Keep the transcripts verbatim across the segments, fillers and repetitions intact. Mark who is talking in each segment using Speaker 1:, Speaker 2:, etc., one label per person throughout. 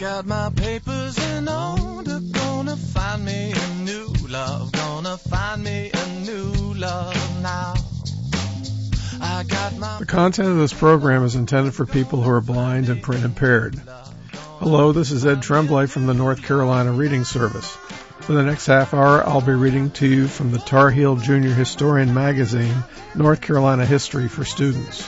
Speaker 1: got my papers in order, gonna find me a new love, gonna find me a new love now. I got my
Speaker 2: The content of this program is intended for people who are blind and print impaired. Hello, this is Ed Tremblay from the North Carolina Reading Service. For the next half hour, I'll be reading to you from the Tar Heel Junior Historian magazine, North Carolina History for Students.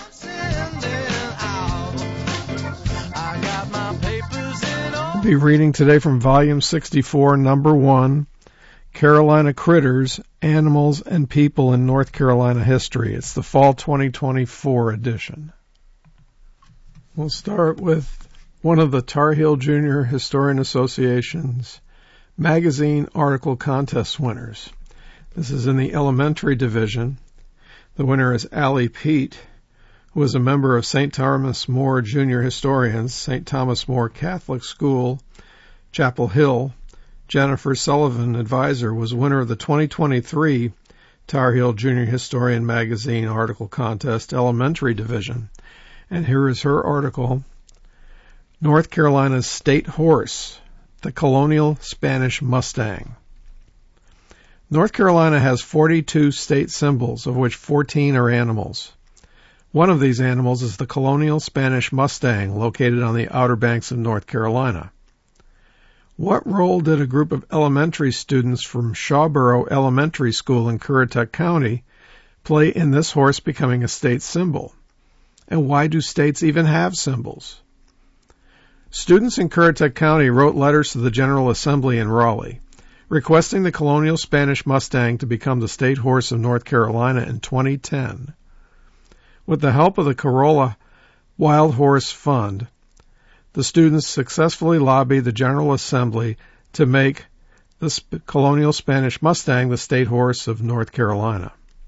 Speaker 2: I'll be reading today from Volume sixty-four, Number one, Carolina Critters, Animals and People in North Carolina History. It's the Fall twenty twenty-four edition. We'll start with one of the Tar Heel Junior Historian Association's magazine article contest winners. This is in the elementary division. The winner is Allie Pete, who is a member of Saint Thomas More Junior Historians, Saint Thomas More Catholic School, Chapel Hill. Jennifer Sullivan, advisor, was winner of the twenty twenty-three Tar Heel Junior Historian magazine article contest elementary division. And here is her article, North Carolina's State Horse, the Colonial Spanish Mustang. North Carolina has forty-two state symbols, of which fourteen are animals. One of these animals is the Colonial Spanish Mustang, located on the Outer Banks of North Carolina. What role did a group of elementary students from Shawboro Elementary School in Currituck County play in this horse becoming a state symbol? And why do states even have symbols? Students in Currituck County wrote letters to the General Assembly in Raleigh, requesting the Colonial Spanish Mustang to become the state horse of North Carolina in twenty ten. With the help of the Corolla Wild Horse Fund, the students successfully lobbied the General Assembly to make the Sp- Colonial Spanish Mustang the state horse of North Carolina.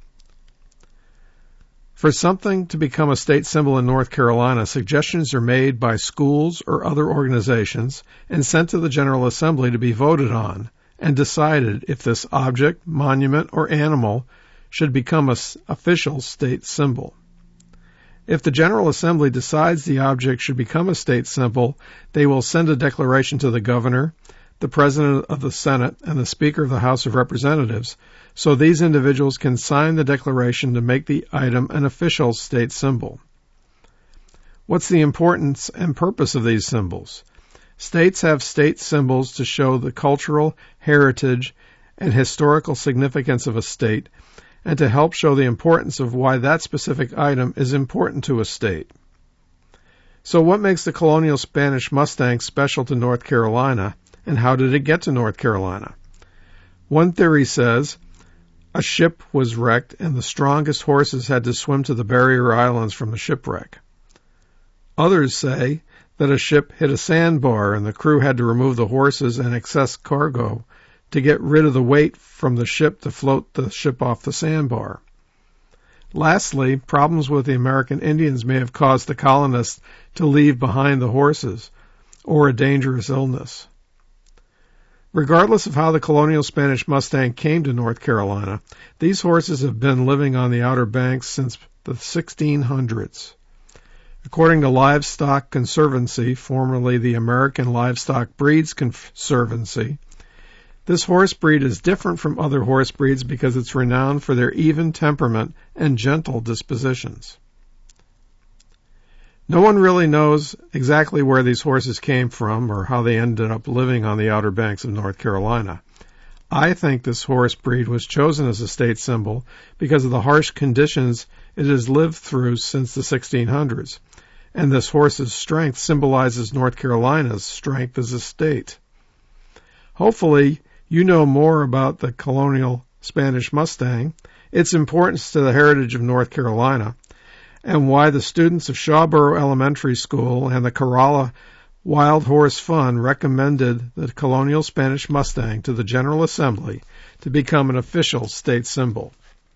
Speaker 2: For something to become a state symbol in North Carolina, suggestions are made by schools or other organizations and sent to the General Assembly to be voted on and decided if this object, monument, or animal should become an official state symbol. If the General Assembly decides the object should become a state symbol, they will send a declaration to the governor, the President of the Senate, and the Speaker of the House of Representatives, so these individuals can sign the declaration to make the item an official state symbol. What's the importance and purpose of these symbols? States have state symbols to show the cultural, heritage, and historical significance of a state, and to help show the importance of why that specific item is important to a state. So what makes the Colonial Spanish Mustang special to North Carolina, and how did it get to North Carolina? One theory says a ship was wrecked and the strongest horses had to swim to the barrier islands from the shipwreck. Others say that a ship hit a sandbar and the crew had to remove the horses and excess cargo to get rid of the weight from the ship to float the ship off the sandbar. Lastly, problems with the American Indians may have caused the colonists to leave behind the horses, or a dangerous illness. Regardless of how the Colonial Spanish Mustang came to North Carolina, these horses have been living on the Outer Banks since the sixteen hundreds. According to Livestock Conservancy, formerly the American Livestock Breeds Conservancy, this horse breed is different from other horse breeds because it's renowned for their even temperament and gentle dispositions. No one really knows exactly where these horses came from or how they ended up living on the Outer Banks of North Carolina. I think this horse breed was chosen as a state symbol because of the harsh conditions it has lived through since the sixteen hundreds, and this horse's strength symbolizes North Carolina's strength as a state. Hopefully, you know more about the Colonial Spanish Mustang, its importance to the heritage of North Carolina, and why the students of Shawboro Elementary School and the Corolla Wild Horse Fund recommended the Colonial Spanish Mustang to the General Assembly to become an official state symbol.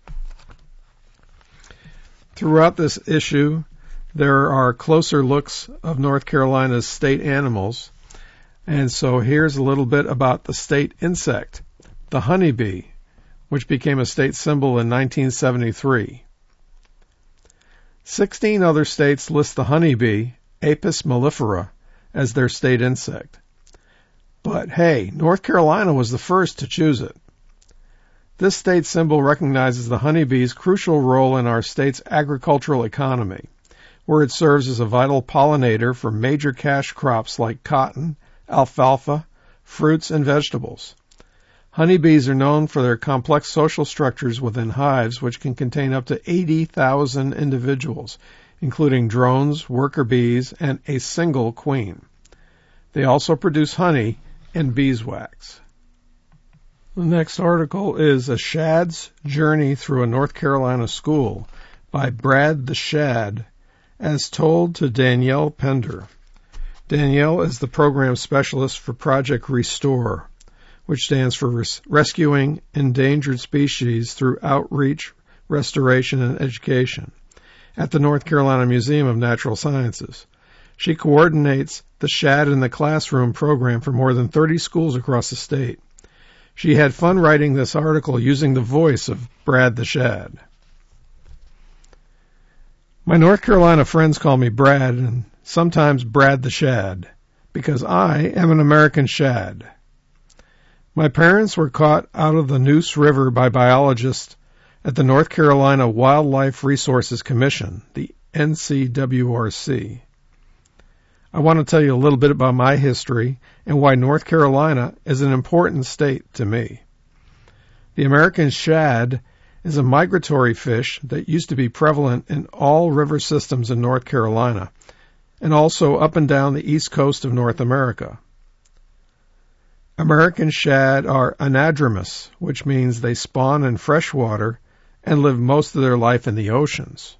Speaker 2: Throughout this issue, there are closer looks of North Carolina's state animals, and so here's a little bit about the state insect, the honeybee, which became a state symbol in nineteen seventy-three. Sixteen other states list the honeybee, Apis mellifera, as their state insect. But hey, North Carolina was the first to choose it. This state symbol recognizes the honeybee's crucial role in our state's agricultural economy, where it serves as a vital pollinator for major cash crops like cotton, alfalfa, fruits, and vegetables. Honeybees are known for their complex social structures within hives, which can contain up to eighty thousand individuals, including drones, worker bees, and a single queen. They also produce honey and beeswax. The next article is A Shad's Journey Through a North Carolina School by Brad the Shad, as told to Danielle Pender. Danielle is the program specialist for Project Restore, which stands for Res- Rescuing Endangered Species Through Outreach, Restoration, and Education at the North Carolina Museum of Natural Sciences. She coordinates the Shad in the Classroom program for more than thirty schools across the state. She had fun writing this article using the voice of Brad the Shad. My North Carolina friends call me Brad and sometimes Brad the Shad because I am an American shad. My parents were caught out of the Neuse River by biologists at the North Carolina Wildlife Resources Commission, the N C W R C. I want to tell you a little bit about my history and why North Carolina is an important state to me. The American shad is a migratory fish that used to be prevalent in all river systems in North Carolina and also up and down the east coast of North America. American shad are anadromous, which means they spawn in fresh water and live most of their life in the oceans.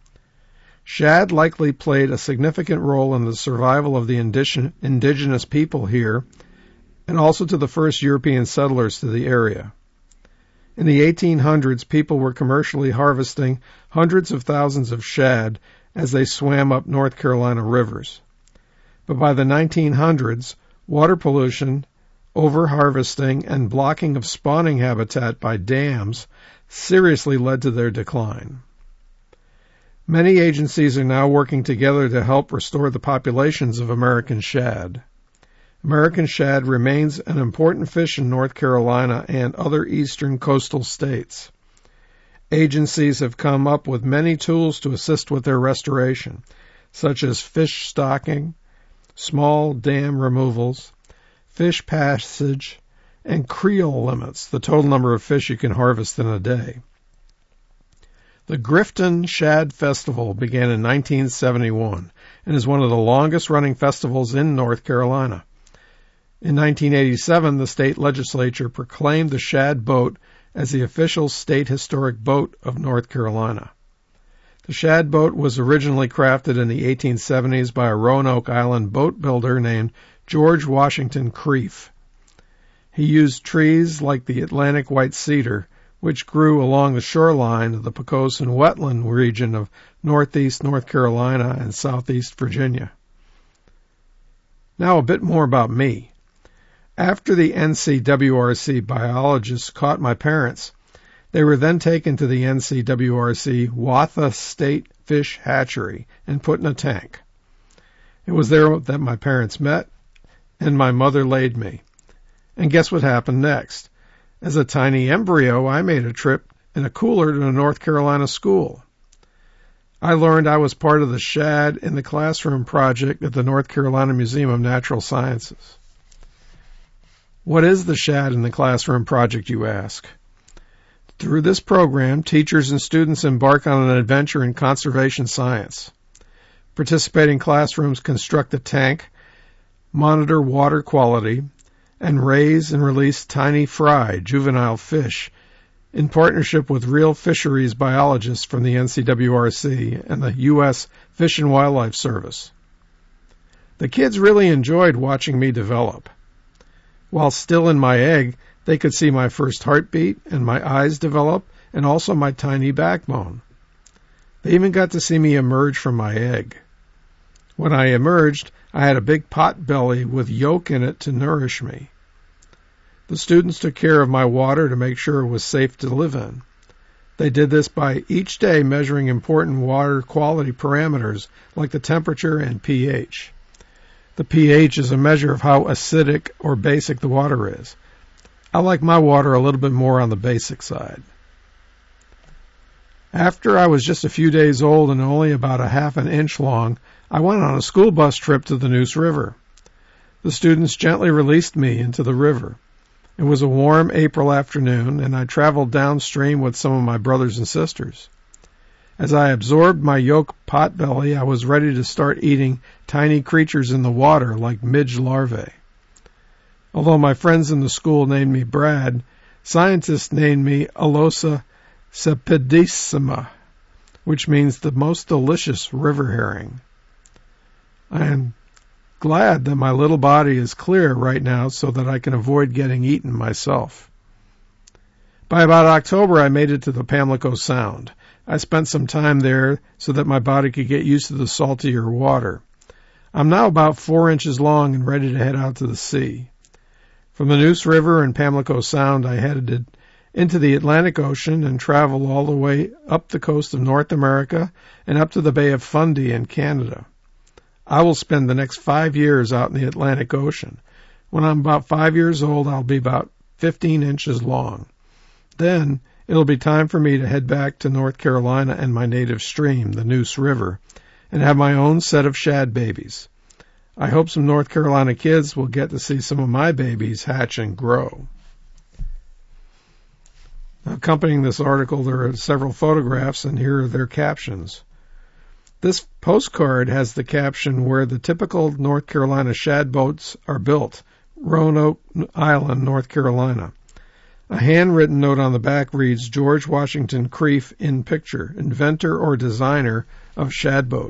Speaker 2: Shad likely played a significant role in the survival of the indigenous people here and also to the first European settlers to the area. In the eighteen hundreds, people were commercially harvesting hundreds of thousands of shad as they swam up North Carolina rivers. But by the nineteen hundreds, water pollution, overharvesting, and blocking of spawning habitat by dams seriously led to their decline. Many agencies are now working together to help restore the populations of American shad. American shad remains an important fish in North Carolina and other eastern coastal states. Agencies have come up with many tools to assist with their restoration, such as fish stocking, small dam removals, fish passage, and creel limits, the total number of fish you can harvest in a day. The Grifton Shad Festival began in nineteen seventy-one and is one of the longest-running festivals in North Carolina. In nineteen eighty-seven, the state legislature proclaimed the shad boat as the official state historic boat of North Carolina. The shad boat was originally crafted in the eighteen seventies by a Roanoke Island boat builder named George Washington Creef. He used trees like the Atlantic white cedar, which grew along the shoreline of the Pocosin wetland region of northeast North Carolina and southeast Virginia. Now a bit more about me. After the N C W R C biologists caught my parents, they were then taken to the N C W R C Watha State Fish Hatchery and put in a tank. It was there that my parents met, and my mother laid me. And guess what happened next? As a tiny embryo, I made a trip in a cooler to a North Carolina school. I learned I was part of the Shad in the Classroom project at the North Carolina Museum of Natural Sciences. What is the Shad in the Classroom project, you ask? Through this program, teachers and students embark on an adventure in conservation science. Participating classrooms construct a tank, monitor water quality, and raise and release tiny fry, juvenile fish, in partnership with real fisheries biologists from the N C W R C and the U S Fish and Wildlife Service. The kids really enjoyed watching me develop. While still in my egg, they could see my first heartbeat and my eyes develop, and also my tiny backbone. They even got to see me emerge from my egg. When I emerged, I had a big pot belly with yolk in it to nourish me. The students took care of my water to make sure it was safe to live in. They did this by each day measuring important water quality parameters like the temperature and pH. The pH is a measure of how acidic or basic the water is. I like my water a little bit more on the basic side. After I was just a few days old and only about a half an inch long, I went on a school bus trip to the Neuse River. The students gently released me into the river. It was a warm April afternoon, and I traveled downstream with some of my brothers and sisters. As I absorbed my yolk potbelly, I was ready to start eating tiny creatures in the water like midge larvae. Although my friends in the school named me Brad, scientists named me Alosa cepidissima, which means the most delicious river herring. I am glad that my little body is clear right now so that I can avoid getting eaten myself. By about October, I made it to the Pamlico Sound. I spent some time there so that my body could get used to the saltier water. I'm now about four inches long and ready to head out to the sea. From the Neuse River and Pamlico Sound, I headed into the Atlantic Ocean and traveled all the way up the coast of North America and up to the Bay of Fundy in Canada. I will spend the next five years out in the Atlantic Ocean. When I'm about five years old, I'll be about fifteen inches long. Then it'll be time for me to head back to North Carolina and my native stream, the Neuse River, and have my own set of shad babies. I hope some North Carolina kids will get to see some of my babies hatch and grow. Accompanying this article, there are several photographs, and here are their captions. This postcard has the caption, "Where the typical North Carolina shad boats are built, Roanoke Island, North Carolina." A handwritten note on the back reads, "George Washington Creef in picture, inventor or designer of shad boat."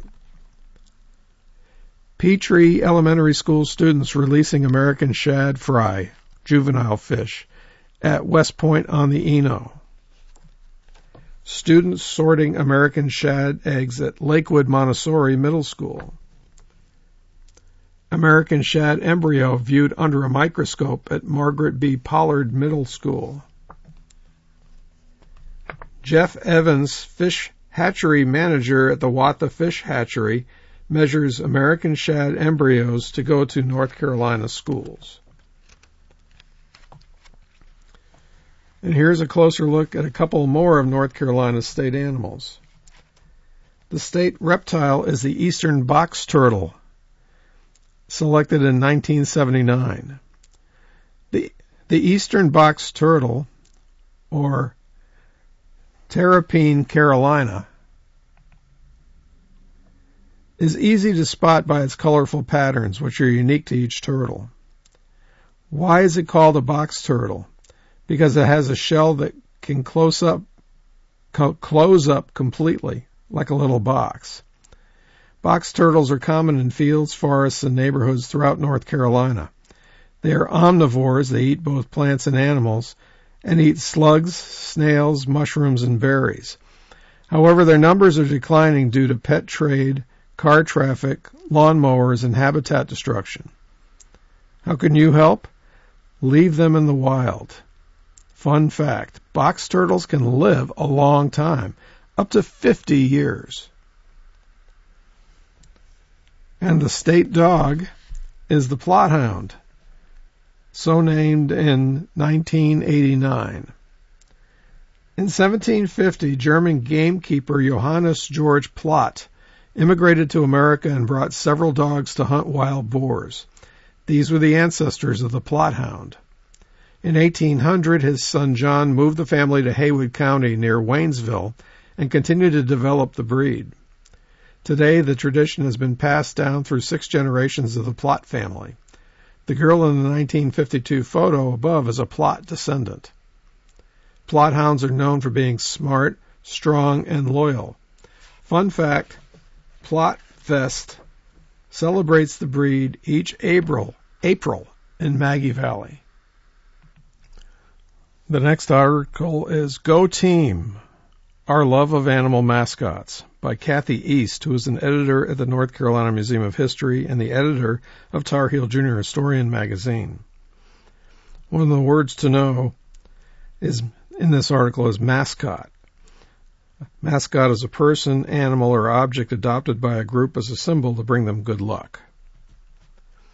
Speaker 2: Petrie Elementary School students releasing American shad fry, juvenile fish, at West Point on the Eno. Students sorting American shad eggs at Lakewood Montessori Middle School. American shad embryo viewed under a microscope at Margaret B. Pollard Middle School. Jeff Evans, fish hatchery manager at the Watha Fish Hatchery, measures American shad embryos to go to North Carolina schools. And here's a closer look at a couple more of North Carolina's state animals. The state reptile is the eastern box turtle, selected in nineteen seventy-nine. The, the eastern box turtle, or Terrapene carolina, is easy to spot by its colorful patterns, which are unique to each turtle. Why is it called a box turtle? Because it has a shell that can close up, co- close up completely, like a little box. Box turtles are common in fields, forests, and neighborhoods throughout North Carolina. They are omnivores. They eat both plants and animals, and eat slugs, snails, mushrooms, and berries. However, their numbers are declining due to pet trade, car traffic, lawnmowers, and habitat destruction. How can you help? Leave them in the wild. Fun fact, box turtles can live a long time, up to fifty years. And the state dog is the Plott Hound, so named in nineteen eighty-nine. In seventeen fifty, German gamekeeper Johannes Georg Plott immigrated to America and brought several dogs to hunt wild boars. These were the ancestors of the Plott Hound. In eighteen hundred, his son John moved the family to Haywood County near Waynesville and continued to develop the breed. Today, the tradition has been passed down through six generations of the Plott family. The girl in the nineteen fifty-two photo above is a Plott descendant. Plott hounds are known for being smart, strong, and loyal. Fun fact, Plott Fest celebrates the breed each April, April in Maggie Valley. The next article is Go Team, Our Love of Animal Mascots, by Kathy East, who is an editor at the North Carolina Museum of History and the editor of Tar Heel Junior Historian magazine. One of the words to know is in this article is mascot. Mascot is a person, animal, or object adopted by a group as a symbol to bring them good luck.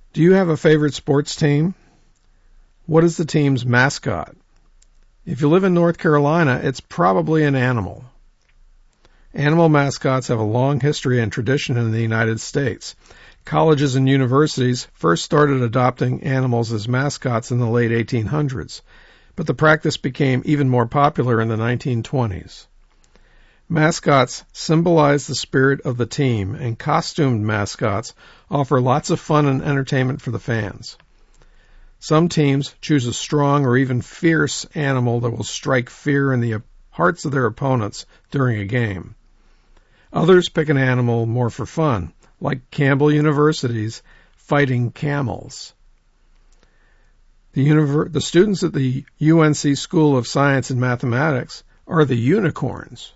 Speaker 2: Do you have a favorite sports team? What is the team's mascot? If you live in North Carolina, it's probably an animal. Animal mascots have a long history and tradition in the United States. Colleges and universities first started adopting animals as mascots in the late eighteen hundreds, but the practice became even more popular in the nineteen twenties. Mascots symbolize the spirit of the team, and costumed mascots offer lots of fun and entertainment for the fans. Some teams choose a strong or even fierce animal that will strike fear in the hearts of their opponents during a game. Others pick an animal more for fun, like Campbell University's Fighting Camels. The, univer- the students at the U N C School of Science and Mathematics are the unicorns.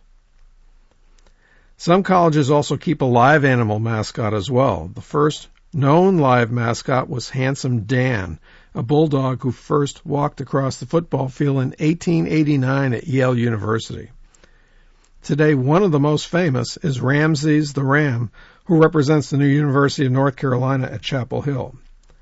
Speaker 2: Some colleges also keep a live animal mascot as well. The first known live mascot was Handsome Dan, a bulldog who first walked across the football field in eighteen eighty-nine at Yale University. Today, one of the most famous is Ramses the Ram, who represents the new University of North Carolina at Chapel Hill.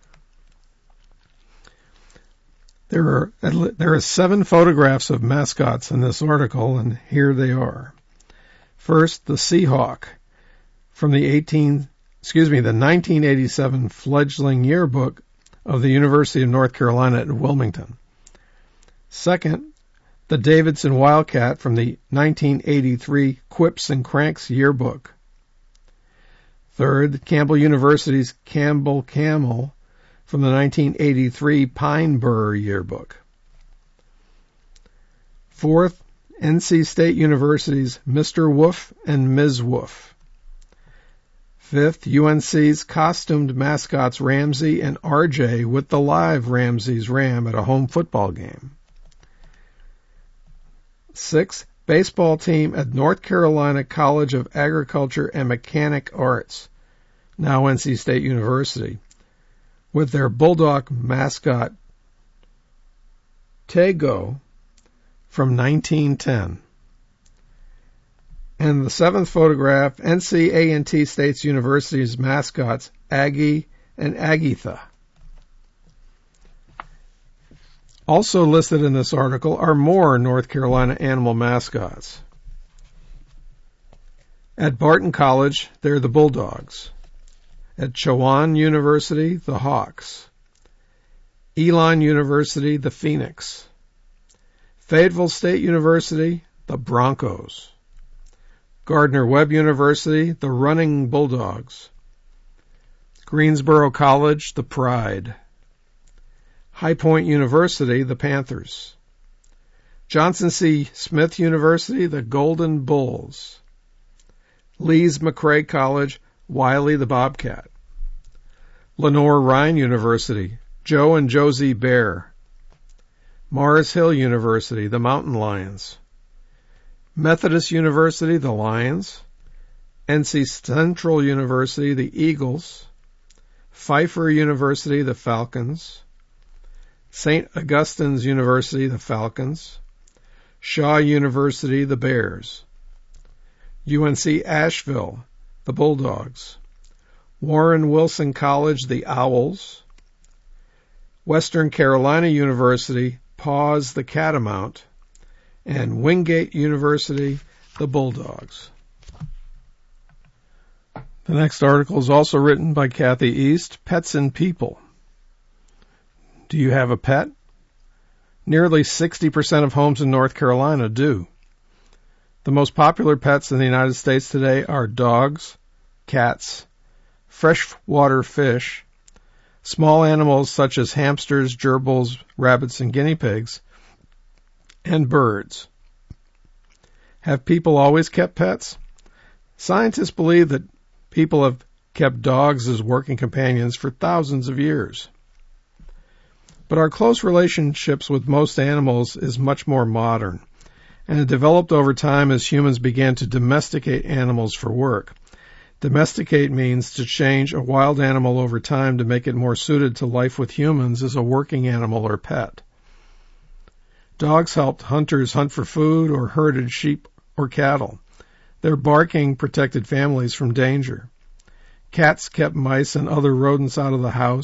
Speaker 2: There are, there are seven photographs of mascots in this article, and here they are. First, the Seahawk from the eighteen, excuse me, the nineteen eighty-seven fledgling yearbook of the University of North Carolina at Wilmington. Second, the Davidson Wildcat from the nineteen eighty-three Quips and Cranks yearbook. Third, Campbell University's Campbell Camel from the nineteen eighty-three Pine Burr yearbook. Fourth, N C State University's Mister Woof and Miz Woof. Fifth, U N C's costumed mascots Ramsey and R J with the live Ramses Ram at a home football game. Sixth, baseball team at North Carolina College of Agriculture and Mechanic Arts, now N C State University, with their bulldog mascot Tego from nineteen ten. And the seventh photograph, N C A and T State University's mascots Aggie and Agatha. Also listed in this article are more North Carolina animal mascots. At Barton College, they're the Bulldogs. At Chowan University, the Hawks. Elon University, the Phoenix. Fayetteville State University, the Broncos. Gardner-Webb University, the Running Bulldogs. Greensboro College, the Pride. High Point University, the Panthers. Johnson C. Smith University, the Golden Bulls. Lees-McRae College, Wiley the Bobcat. Lenoir-Rhyne University, Joe and Josie Bear. Mars Hill University, the Mountain Lions. Methodist University, the Lions. N C Central University, the Eagles. Pfeiffer University, the Falcons. Saint Augustine's University, the Falcons. Shaw University, the Bears. U N C Asheville, the Bulldogs. Warren Wilson College, the Owls. Western Carolina University, Paws the Catamount. And Wingate University, the Bulldogs. The next article is also written by Kathy East, Pets and People. Do you have a pet? Nearly sixty percent of homes in North Carolina do. The most popular pets in the United States today are dogs, cats, freshwater fish, small animals such as hamsters, gerbils, rabbits, and guinea pigs, and birds. Have people always kept pets? Scientists believe that people have kept dogs as working companions for thousands of years. But our close relationships with most animals is much more modern, and it developed over time as humans began to domesticate animals for work. Domesticate means to change a wild animal over time to make it more suited to life with humans as a working animal or pet. Dogs helped hunters hunt for food or herded sheep or cattle. Their barking protected families from danger. Cats kept mice and other rodents out of the house,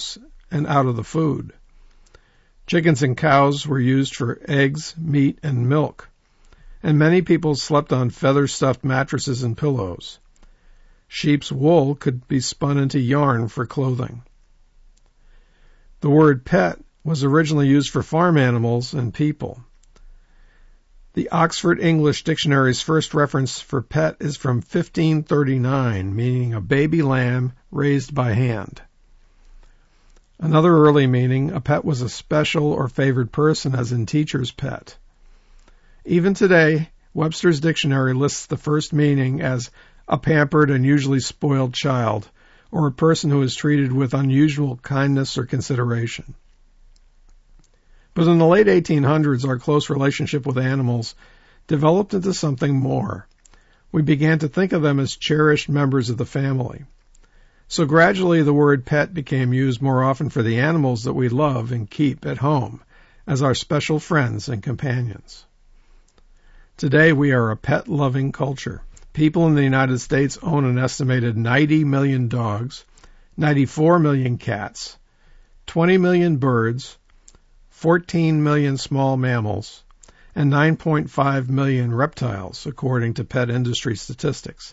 Speaker 2: and out of the food. Chickens and cows were used for eggs, meat, and milk, and many people slept on feather-stuffed mattresses and pillows. Sheep's wool could be spun into yarn for clothing. The word pet was originally used for farm animals and people. The Oxford English Dictionary's first reference for pet is from fifteen thirty-nine, meaning a baby lamb raised by hand. Another early meaning, a pet was a special or favored person, as in teacher's pet. Even today, Webster's Dictionary lists the first meaning as a pampered and usually spoiled child, or a person who is treated with unusual kindness or consideration. But in the late eighteen hundreds, our close relationship with animals developed into something more. We began to think of them as cherished members of the family. So gradually the word pet became used more often for the animals that we love and keep at home as our special friends and companions. Today we are a pet-loving culture. People in the United States own an estimated ninety million dogs, ninety-four million cats, twenty million birds, fourteen million small mammals, and nine point five million reptiles, according to pet industry statistics.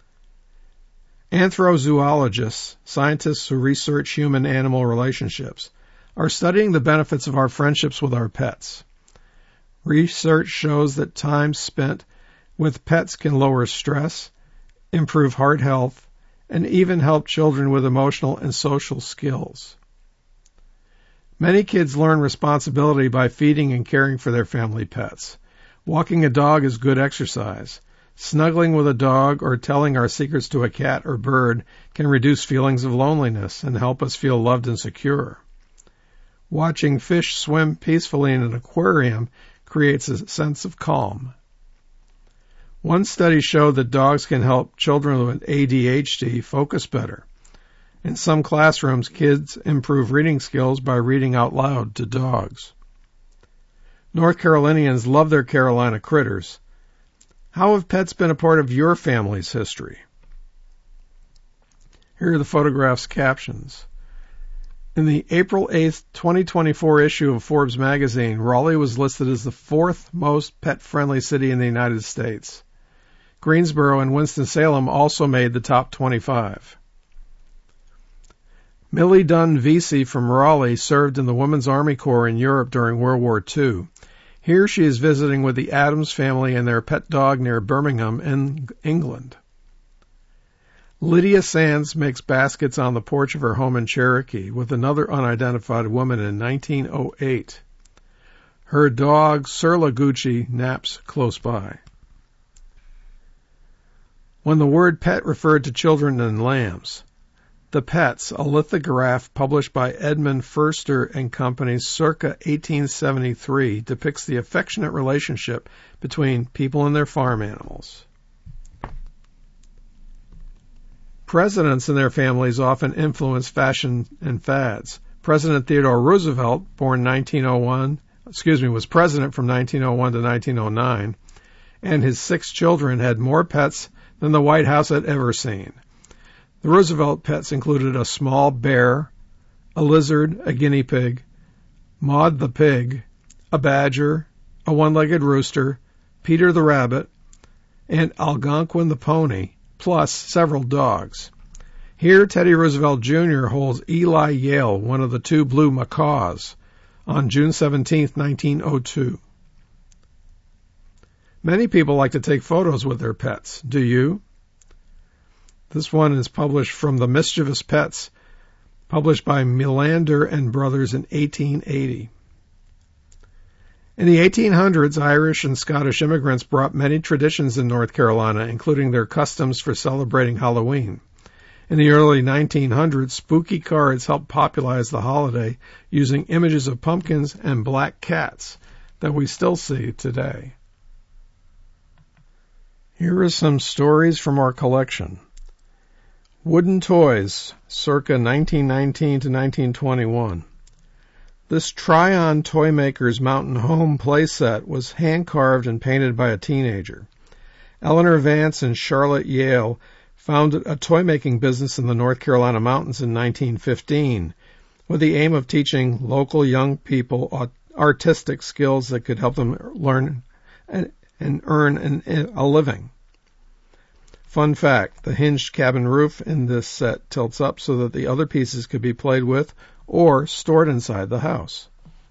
Speaker 2: Anthrozoologists, scientists who research human-animal relationships, are studying the benefits of our friendships with our pets. Research shows that time spent with pets can lower stress, improve heart health, and even help children with emotional and social skills. Many kids learn responsibility by feeding and caring for their family pets. Walking a dog is good exercise. Snuggling with a dog or telling our secrets to a cat or bird can reduce feelings of loneliness and help us feel loved and secure. Watching fish swim peacefully in an aquarium creates a sense of calm. One study showed that dogs can help children with A D H D focus better. In some classrooms, kids improve reading skills by reading out loud to dogs. North Carolinians love their Carolina critters. How have pets been a part of your family's history? Here are the photograph's captions. In the April eighth, twenty twenty-four issue of Forbes magazine, Raleigh was listed as the fourth most pet-friendly city in the United States. Greensboro and Winston-Salem also made the top twenty-five. Millie Dunn Vesey from Raleigh served in the Women's Army Corps in Europe during World War Two. Here she is visiting with the Adams family and their pet dog near Birmingham in England. Lydia Sands makes baskets on the porch of her home in Cherokee with another unidentified woman in nineteen oh eight. Her dog, Surla Gucci, naps close by. When the word pet referred to children and lambs, The Pets, a lithograph published by Edmund Furster and Company circa eighteen seventy-three, depicts the affectionate relationship between people and their farm animals. Presidents and their families often influence fashion and fads. President Theodore Roosevelt, born nineteen oh one, excuse me, was president from nineteen oh one to nineteen oh nine, and his six children had more pets than the White House had ever seen. The Roosevelt pets included a small bear, a lizard, a guinea pig, Maud the pig, a badger, a one-legged rooster, Peter the rabbit, and Algonquin the pony, plus several dogs. Here, Teddy Roosevelt Junior holds Eli Yale, one of the two blue macaws, on June seventeenth, nineteen oh two. Many people like to take photos with their pets. Do you? This one is published from The Mischievous Pets, published by Melander and Brothers in eighteen eighty. In the eighteen hundreds, Irish and Scottish immigrants brought many traditions in North Carolina, including their customs for celebrating Halloween. In the early nineteen hundreds, spooky cards helped popularize the holiday using images of pumpkins and black cats that we still see today. Here are some stories from our collection. Wooden Toys, circa nineteen nineteen to nineteen twenty-one. This Tryon Toymakers Mountain Home playset was hand-carved and painted by a teenager. Eleanor Vance and Charlotte Yale founded a toy-making business in the North Carolina mountains in nineteen fifteen, with the aim of teaching local young people artistic skills that could help them learn and, and earn an, a living. Fun fact, the hinged cabin roof in this set tilts up so that the other pieces could be played with or stored inside the house.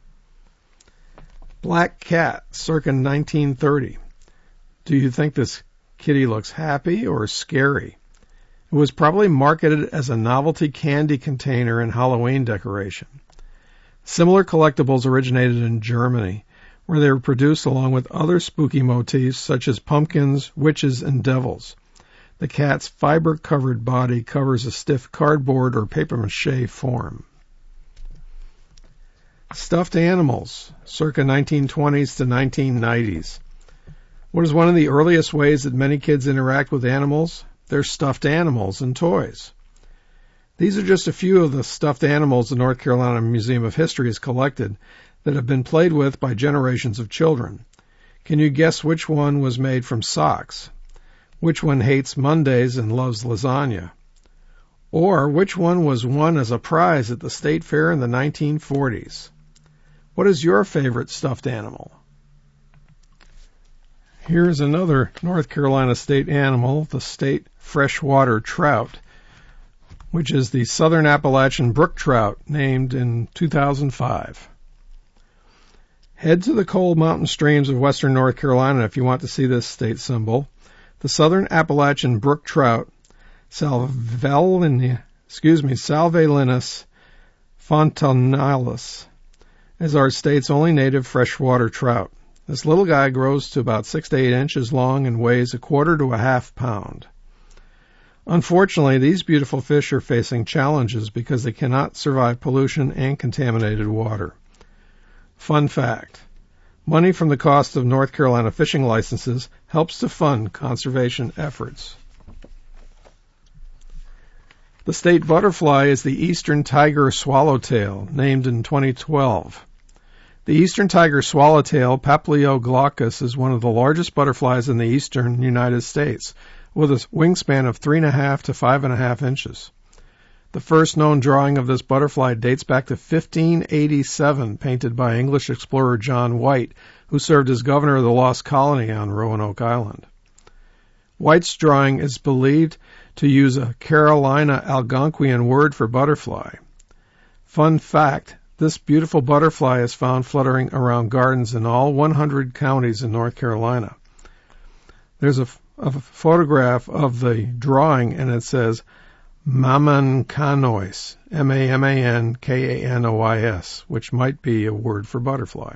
Speaker 2: Black Cat, circa nineteen thirty. Do you think this kitty looks happy or scary? It was probably marketed as a novelty candy container and Halloween decoration. Similar collectibles originated in Germany, where they were produced along with other spooky motifs such as pumpkins, witches, and devils. The cat's fiber-covered body covers a stiff cardboard or papier-mâché form. Stuffed animals, circa nineteen twenties to nineteen nineties. What is one of the earliest ways that many kids interact with animals? They're stuffed animals and toys. These are just a few of the stuffed animals the North Carolina Museum of History has collected that have been played with by generations of children. Can you guess which one was made from socks? Which one hates Mondays and loves lasagna? Or which one was won as a prize at the state fair in the nineteen forties? What is your favorite stuffed animal? Here's another North Carolina state animal, the state freshwater trout, which is the Southern Appalachian brook trout, named in two thousand five. Head to the cold mountain streams of western North Carolina if you want to see this state symbol. The Southern Appalachian brook trout, Salvelinus, excuse me, Salvelinus fontanalis, is our state's only native freshwater trout. This little guy grows to about six to eight inches long and weighs a quarter to a half pound. Unfortunately, these beautiful fish are facing challenges because they cannot survive pollution and contaminated water. Fun fact, money from the cost of North Carolina fishing licenses helps to fund conservation efforts. The state butterfly is the eastern tiger swallowtail, named in twenty twelve. The eastern tiger swallowtail, Papilioglaucus, is one of the largest butterflies in the eastern United States, with a wingspan of three and a half to five and a half inches. The first known drawing of this butterfly dates back to fifteen eighty-seven, painted by English explorer John White, who served as governor of the Lost Colony on Roanoke Island. White's drawing is believed to use a Carolina Algonquian word for butterfly. Fun fact, this beautiful butterfly is found fluttering around gardens in all one hundred counties in North Carolina. There's a, a photograph of the drawing, and it says Mamankanois, M A M A N K A N O I S, which might be a word for butterfly.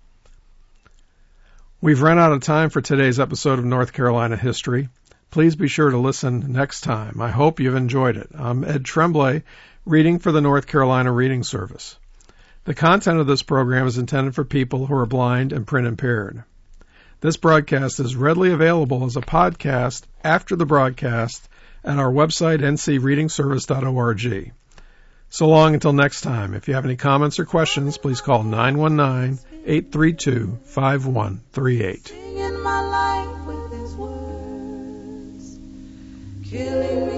Speaker 2: We've run out of time for today's episode of North Carolina History. Please be sure to listen next time. I hope you've enjoyed it. I'm Ed Tremblay, reading for the North Carolina Reading Service. The content of this program is intended for people who are blind and print impaired. This broadcast is readily available as a podcast after the broadcast at our website, n c reading service dot org. So long until next time. If you have any comments or questions, please call nine one nine, eight three two, five one three eight.
Speaker 3: Singing my life with his words, killing